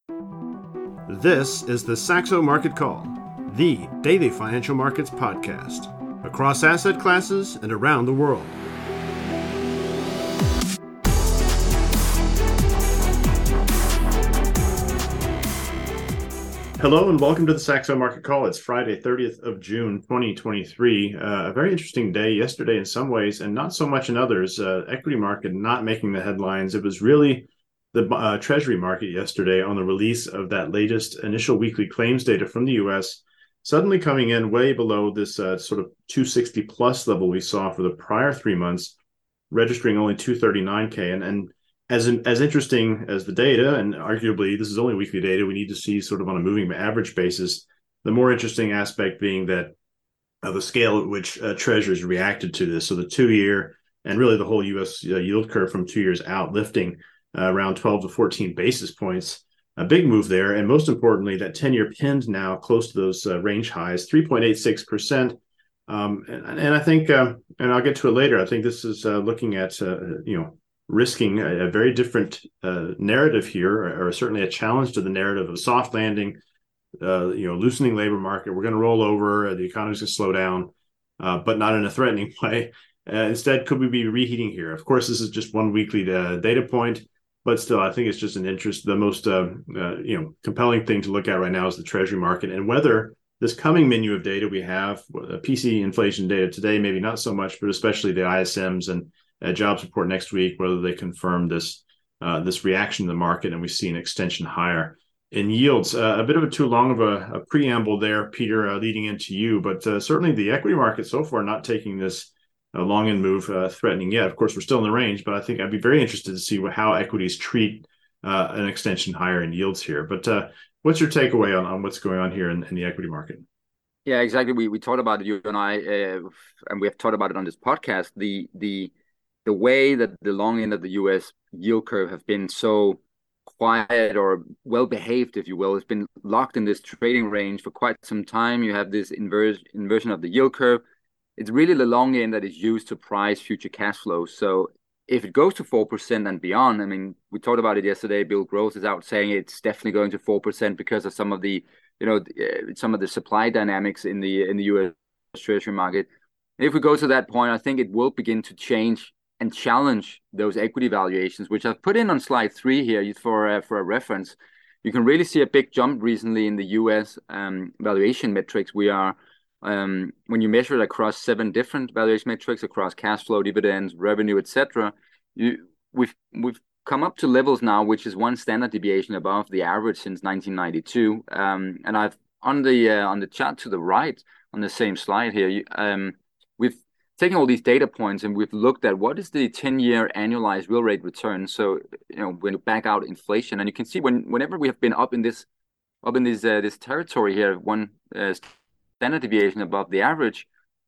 This is the Saxo Market Call, the daily financial markets podcast, across asset classes and around the world. Hello and welcome to the Saxo Market Call. It's Friday, 30th of June, 2023. A very interesting day yesterday in some ways and not so much in others. Equity market not making the headlines. It was really the Treasury market yesterday on the release of that latest initial weekly claims data from the U.S., suddenly coming in way below this sort of 260 plus level we saw for the prior 3 months, registering only 239K. And as interesting as the data, and arguably this is only weekly data, we need to see sort of on a moving average basis, the more interesting aspect being that the scale at which Treasuries reacted to this. So the 2-year and really the whole U.S. Yield curve from 2 years out lifting around 12 to 14 basis points, a big move there. And most importantly, that 10-year pinned now close to those range highs, 3.86%. And I think, and I'll get to it later, I think this is looking at, risking a very different narrative here, or certainly a challenge to the narrative of soft landing, loosening labor market. We're going to roll over, the economy's going to slow down, but not in a threatening way. Instead, could we be reheating here? Of course, this is just one weekly data point. But still, I think it's just an interest. The most compelling thing to look at right now is the Treasury market and whether this coming menu of data we have, PC inflation data today, maybe not so much, but especially the ISMs and jobs report next week, whether they confirm this reaction to the market and we see an extension higher in yields. A bit of a too long of a preamble there, Peter, leading into you, but certainly the equity market so far not taking this long end move threatening yet. Of course, we're still in the range, but I think I'd be very interested to see how equities treat an extension higher in yields here. But what's your takeaway on what's going on here in the equity market? Yeah, exactly. We talked about it, you and I, and we have talked about it on this podcast. The way that the long end of the U.S. yield curve have been so quiet or well behaved, if you will, it's been locked in this trading range for quite some time. You have this inversion of the yield curve. It's really the long end that is used to price future cash flows. So if it goes to 4% and beyond, I mean, we talked about it yesterday. Bill Gross is out saying it's definitely going to 4% because of some of the, some of the supply dynamics in the U.S. Treasury market. And if we go to that point, I think it will begin to change and challenge those equity valuations, which I've put in on slide 3 here for a reference. You can really see a big jump recently in the U.S. Valuation metrics. We are when you measure it across 7 different valuation metrics across cash flow, dividends, revenue, etc., we've come up to levels now which is 1 standard deviation above the average since 1992. And I've on the chart to the right on the same slide here, we've taken all these data points and we've looked at what is the 10-year annualized real rate return. So when you back out inflation, and you can see whenever we have been up in this territory here, 1 standard deviation above the average,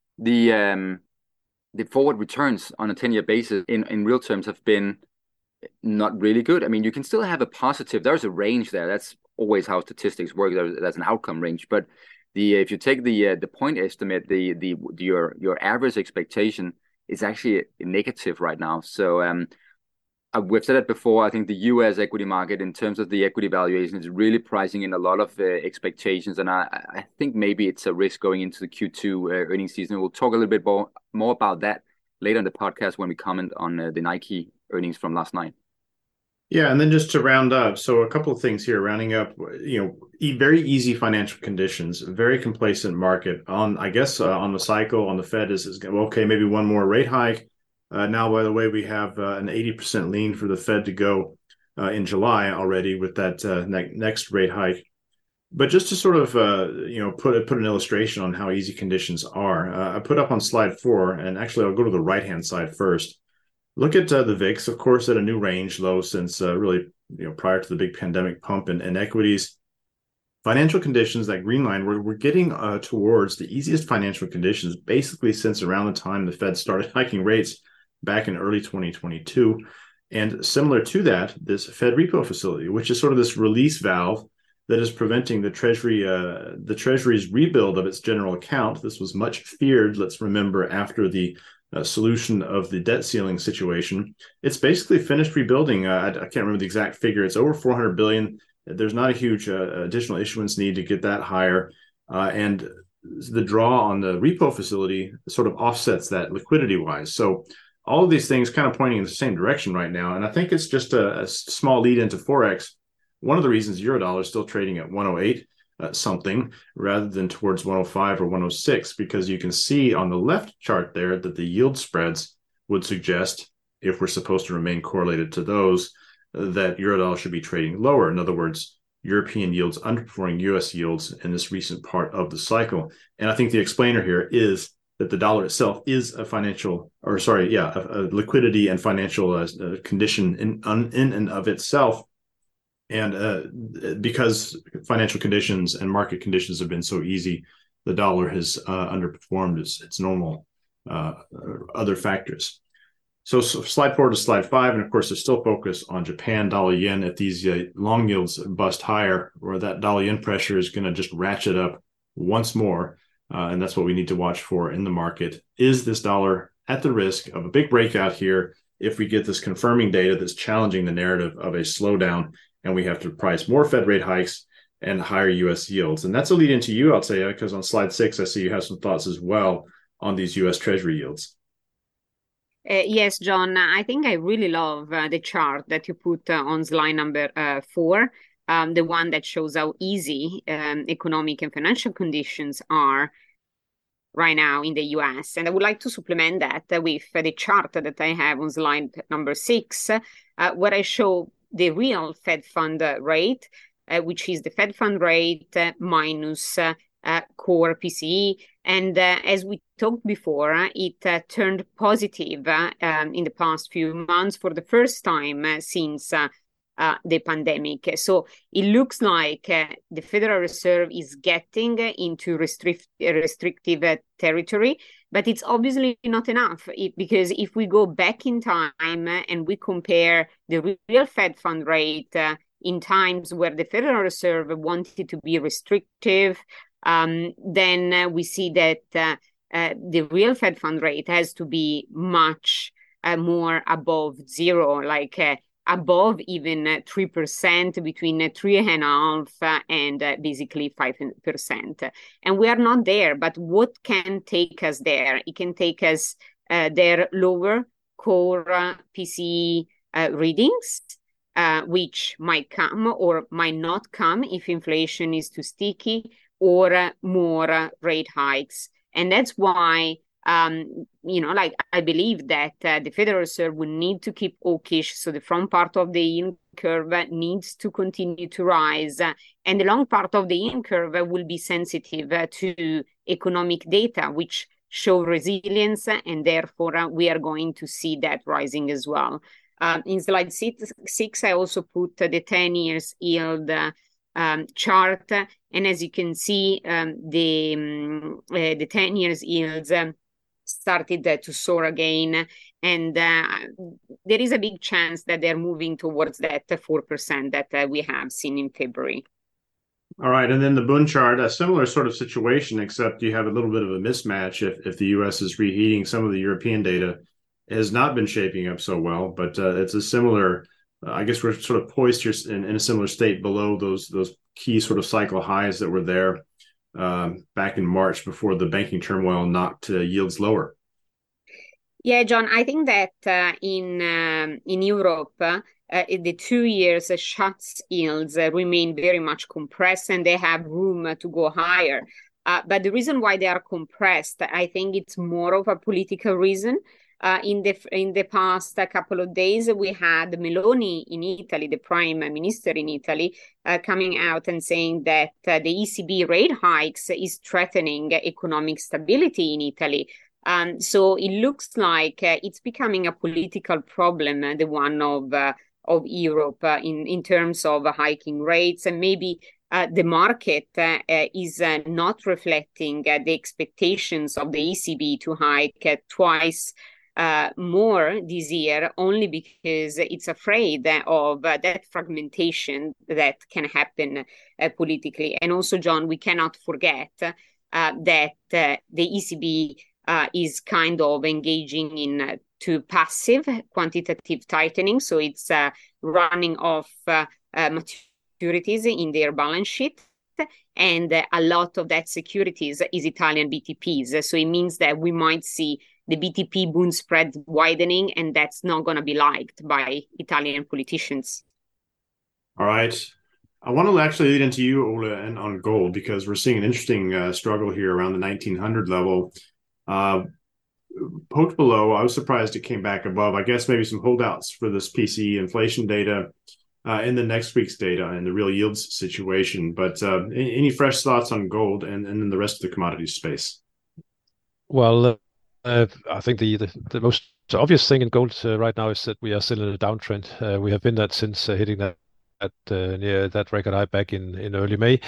the forward returns on a 10-year basis in real terms have been not really good. I mean, you can still have a positive. There's a range there. That's always how statistics work. There's an outcome range. But if you take the point estimate, your average expectation is actually negative right now. So we've said it before. I think the U.S. equity market, in terms of the equity valuation, is really pricing in a lot of expectations, and I think maybe it's a risk going into the Q2 earnings season. We'll talk a little bit more about that later in the podcast when we comment on the Nike earnings from last night. Yeah, and then just to round up, so a couple of things here, rounding up, very easy financial conditions, very complacent market on the cycle, on the Fed is okay, maybe one more rate hike. Now, by the way, we have an 80% lean for the Fed to go in July already with that next rate hike. But just to sort of put an illustration on how easy conditions are, I put up on slide 4, and actually I'll go to the right-hand side first. Look at the VIX, of course, at a new range low since really prior to the big pandemic pump in equities. Financial conditions, that green line, we're getting towards the easiest financial conditions basically since around the time the Fed started hiking rates back in early 2022. And similar to that, this Fed repo facility, which is sort of this release valve that is preventing the Treasury's rebuild of its general account. This was much feared, let's remember, after the solution of the debt ceiling situation. It's basically finished rebuilding. I can't remember the exact figure. It's over $400 billion. There's not a huge additional issuance need to get that higher. And the draw on the repo facility sort of offsets that liquidity wise. So all of these things kind of pointing in the same direction right now. And I think it's just a small lead into Forex. One of the reasons Eurodollar is still trading at 108 something rather than towards 105 or 106, because you can see on the left chart there that the yield spreads would suggest, if we're supposed to remain correlated to those, that Eurodollar should be trading lower. In other words, European yields underperforming US yields in this recent part of the cycle. And I think the explainer here is that the dollar itself is a liquidity and financial condition in and of itself. And because financial conditions and market conditions have been so easy, the dollar has underperformed its normal other factors. So slide forward to slide 5, and of course, there's still focus on Japan, dollar yen. If these long yields bust higher, or that dollar yen pressure is going to just ratchet up once more, and that's what we need to watch for in the market. Is this dollar at the risk of a big breakout here if we get this confirming data that's challenging the narrative of a slowdown, and we have to price more Fed rate hikes and higher U.S. yields? And that's a lead into you, Althea, because on slide 6, I see you have some thoughts as well on these U.S. Treasury yields. Yes, John, I think I really love the chart that you put on slide number 4, the one that shows how easy economic and financial conditions are right now in the US. And I would like to supplement that with the chart that I have on slide number 6, where I show the real Fed fund rate, which is the Fed fund rate minus core PCE. And as we talked before, it turned positive in the past few months for the first time since the pandemic. So it looks like the Federal Reserve is getting into restrictive territory, but it's obviously not enough, because if we go back in time and we compare the real Fed fund rate in times where the Federal Reserve wanted to be restrictive, then we see that the real Fed fund rate has to be much more above zero, like above even 3%, between 3.5% and basically 5%. And we are not there, but what can take us there? It can take us their lower core PCE readings, which might come or might not come if inflation is too sticky, or more rate hikes. And that's why, I believe that the Federal Reserve will need to keep hawkish. So the front part of the yield curve needs to continue to rise. And the long part of the yield curve will be sensitive to economic data, which show resilience. And therefore, we are going to see that rising as well. In slide 6, I also put the 10 years yield chart, and as you can see, the 10 years yields started to soar again, and there is a big chance that they're moving towards that 4% that we have seen in February. All right, and then the Bund chart, a similar sort of situation, except you have a little bit of a mismatch. If the U.S. is reheating, some of the European data has not been shaping up so well, but it's a similar. I guess we're sort of poised here in a similar state below those key sort of cycle highs that were there back in March before the banking turmoil knocked yields lower. Yeah, John, I think that in Europe, the 2 years Schatz yields remain very much compressed, and they have room to go higher. But the reason why they are compressed, I think it's more of a political reason. In the past couple of days, we had Meloni in Italy, the prime minister in Italy, coming out and saying that the ECB rate hikes is threatening economic stability in Italy. So it looks like it's becoming a political problem, the one of Europe in terms of hiking rates, and maybe the market is not reflecting the expectations of the ECB to hike twice more this year, only because it's afraid of that fragmentation that can happen politically. And also, John, we cannot forget that the ECB is kind of engaging in to passive quantitative tightening. So it's running off securities in their balance sheet. And a lot of that securities is Italian BTPs. So it means that we might see the BTP Bund spread widening, and that's not going to be liked by Italian politicians. All right. I want to actually lead into you, Ola, and on gold, because we're seeing an interesting struggle here around the 1900 level. Poked below, I was surprised it came back above. I guess maybe some holdouts for this PCE inflation data in the next week's data and the real yields situation. But any fresh thoughts on gold and then the rest of the commodities space? Well, I think the most obvious thing in gold right now is that we are still in a downtrend. We have been that since hitting that near that record high back in early May,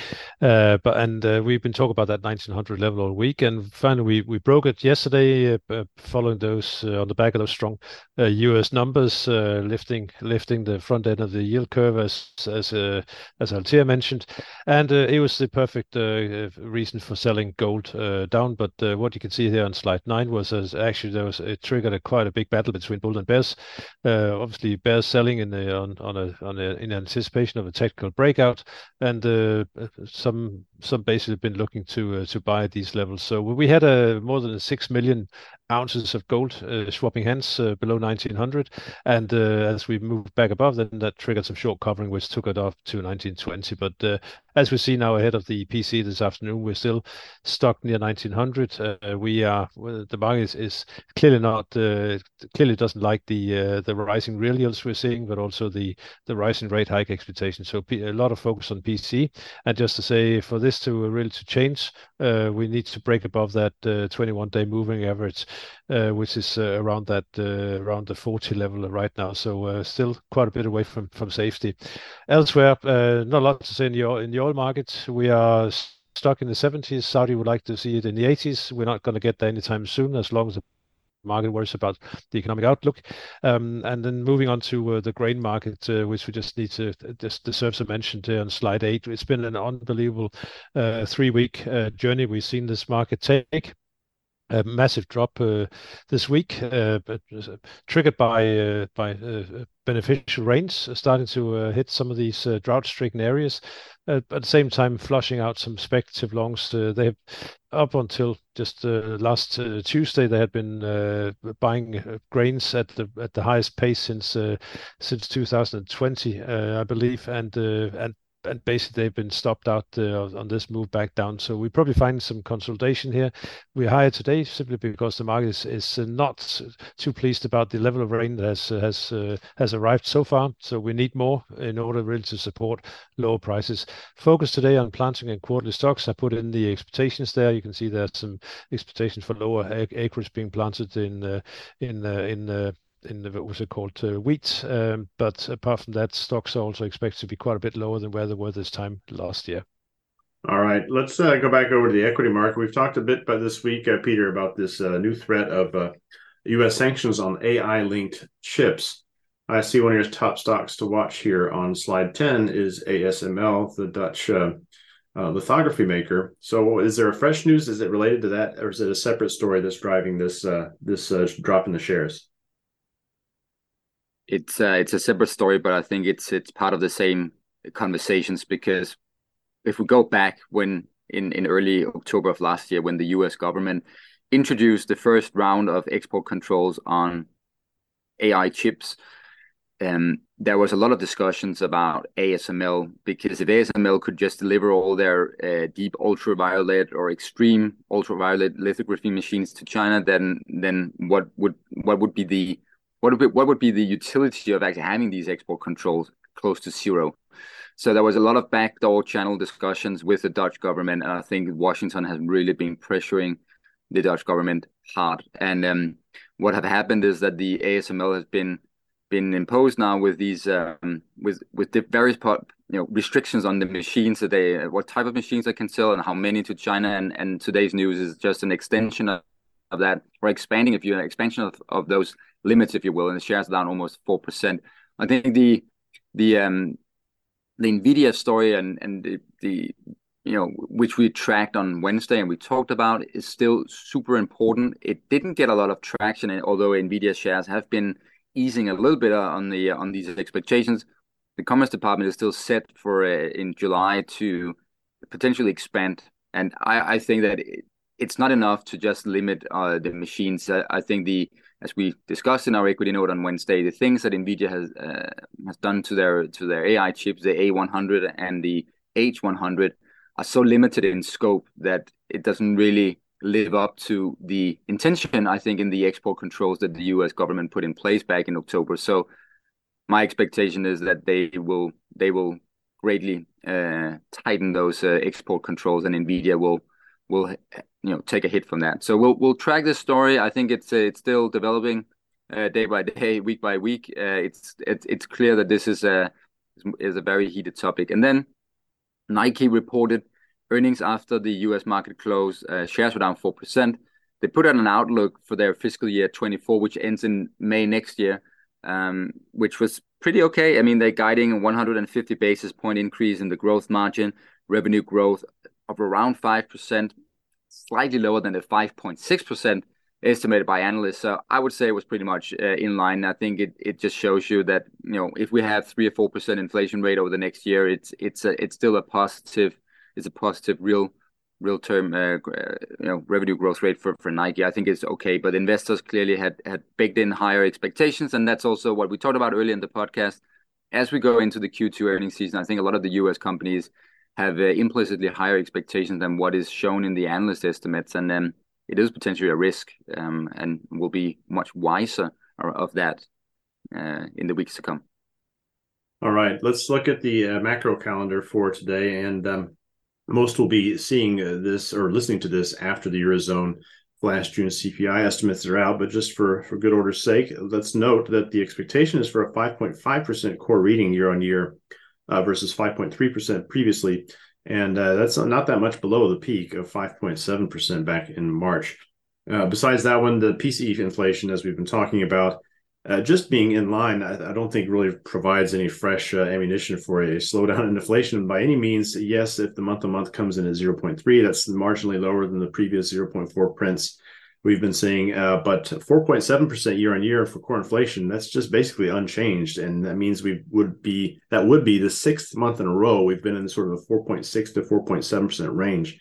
but we've been talking about that 1900 level all week, and finally we broke it yesterday, following those on the back of those strong U.S. numbers, lifting the front end of the yield curve as Althea mentioned, and it was the perfect reason for selling gold down. But what you can see here on slide 9 was actually it triggered quite a big battle between bulls and bears. Obviously, bears selling in anticipation of a technical breakout, and some basically been looking to buy at these levels. So we had more than 6 million ounces of gold swapping hands below 1900, and as we moved back above, then that triggered some short covering, which took it up to 1920. But as we see now ahead of the PC this afternoon, we're still stuck near 1900. The market is clearly not clearly doesn't like the rising real yields we're seeing, but also the rising rate hike expectation. So a lot of focus on PC, and just to say, for this to really change, we need to break above that 21-day moving average, which is around the 40 level right now. So still quite a bit away from safety. Elsewhere, not a lot to say in the oil market. We are stuck in the 70s. Saudi would like to see it in the 80s. We're not going to get there anytime soon, as long as the market worries about the economic outlook. And then moving on to the grain market, which we just need to just deserves a mention here on slide 8. It's been an unbelievable 3-week journey we've seen this market take. A massive drop this week, but triggered by beneficial rains starting to hit some of these drought-stricken areas. At the same time, flushing out some speculative longs. They have, up until just last Tuesday, they had been buying grains at the highest pace since 2020, I believe, and basically they've been stopped out on this move back down. So we probably find some consolidation here. We're higher today simply because the market is not too pleased about the level of rain that has arrived so far. So we need more in order really to support lower prices. Focus today on planting and quarterly stocks. I put in the expectations there. You can see there's some expectations for lower acreage being planted in what's it called, wheat. But apart from that, stocks are also expected to be quite a bit lower than where they were this time last year. All right, let's go back over to the equity market. We've talked a bit about this week, Peter, about this new threat of U.S. sanctions on AI-linked chips. I see one of your top stocks to watch here on slide 10 is ASML, the Dutch lithography maker. So is there a fresh news? Is it related to that, or is it a separate story that's driving this drop in the shares? It's a separate story, but I think it's part of the same conversations, because if we go back when in early October of last year, when the U.S. government introduced the first round of export controls on AI chips, there was a lot of discussions about ASML, because if ASML could just deliver all their deep ultraviolet or extreme ultraviolet lithography machines to China, then what would be the utility of actually having these export controls close to zero? So there was a lot of backdoor channel discussions with the Dutch government, and I think Washington has really been pressuring the Dutch government hard. And what have happened is that the ASML has been imposed now with these with the various restrictions on the machines that what type of machines they can sell and how many to China. And today's news is just an extension of that, or expansion of those limits, if you will, and the shares down almost 4%. I think the Nvidia story and the which we tracked on Wednesday and we talked about, is still super important. It didn't get a lot of traction, although Nvidia shares have been easing a little bit on these expectations. the Commerce Department is still set for in July to potentially expand. And I think that it's not enough to just limit the machines. I think as we discussed in our equity note on Wednesday, the things that NVIDIA has done to their AI chips, the A100 and the H100, are so limited in scope that it doesn't really live up to the intention, I think, in the export controls that the US government put in place back in October. So my expectation is that they will greatly tighten those export controls, and NVIDIA will take a hit from that. So we'll track this story. I think it's still developing day by day, week by week. It's clear that this is a very heated topic. And then Nike reported earnings after the U.S. market close. Shares were down 4%. They put out an outlook for their fiscal year 24, which ends in May next year, which was pretty okay. I mean, they're guiding a 150 basis point increase in the growth margin, revenue growth of around 5%, slightly lower than the 5.6% estimated by analysts. So I would say it was pretty much in line. I think it just shows you that, if we have 3 or 4% inflation rate over the next year, it's still a positive. It's a positive real term revenue growth rate for Nike. I think it's okay, but investors clearly had baked in higher expectations, and that's also what we talked about earlier in the podcast. As we go into the Q2 earnings season, I think a lot of the US companies have implicitly higher expectations than what is shown in the analyst estimates, and then it is potentially a risk, and we'll be much wiser of that in the weeks to come. All right, let's look at the macro calendar for today, and most will be seeing this or listening to this after the Eurozone last June CPI estimates are out. But just for good order's sake, let's note that the expectation is for a 5.5% core reading year on year versus 5.3% previously. And that's not that much below the peak of 5.7% back in March. Besides that one, the PCE inflation, as we've been talking about, just being in line, I don't think really provides any fresh ammunition for a slowdown in inflation by any means. Yes, if the month-to-month comes in at 0.3, that's marginally lower than the previous 0.4 prints we've been seeing. But 4.7% year on year for core inflation, that's just basically unchanged. And that means that would be the sixth month in a row we've been in sort of a 4.6 to 4.7% range.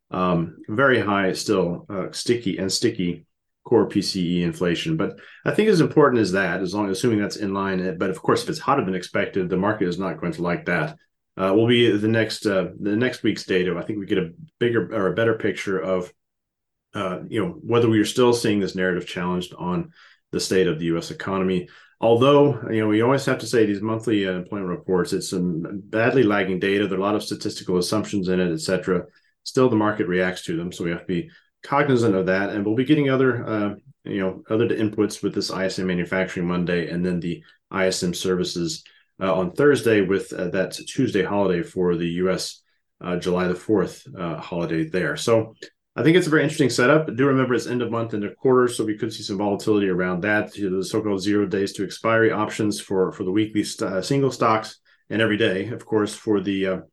Very high still, sticky core PCE inflation. But I think as important as that, assuming that's in line, but of course, if it's hotter than expected, the market is not going to like that. Will be the next week's data. I think we get a bigger or a better picture of whether we are still seeing this narrative challenged on the state of the U.S. economy. Although, we always have to say these monthly employment reports, it's some badly lagging data. There are a lot of statistical assumptions in it, et cetera. Still, the market reacts to them. So we have to be cognizant of that. And we'll be getting other inputs with this ISM Manufacturing Monday and then the ISM Services on Thursday with that Tuesday holiday for the U.S. July the 4th holiday there. So I think it's a very interesting setup. Do remember it's end of month, end of quarter, so we could see some volatility around that. The so-called 0 days to expiry options for the weekly single stocks, and every day, of course, for the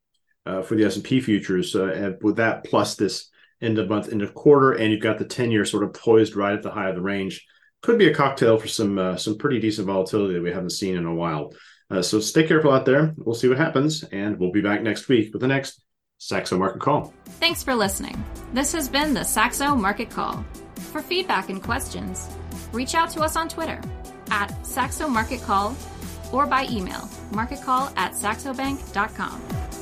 S&P futures. With that plus this end of month, end of quarter, and you've got the 10-year sort of poised right at the high of the range, could be a cocktail for some pretty decent volatility that we haven't seen in a while. So stay careful out there. We'll see what happens, and we'll be back next week with the next Saxo Market Call. Thanks for listening. This has been the Saxo Market Call. For feedback and questions, reach out to us on Twitter @Saxo Market Call or by email marketcall@saxobank.com.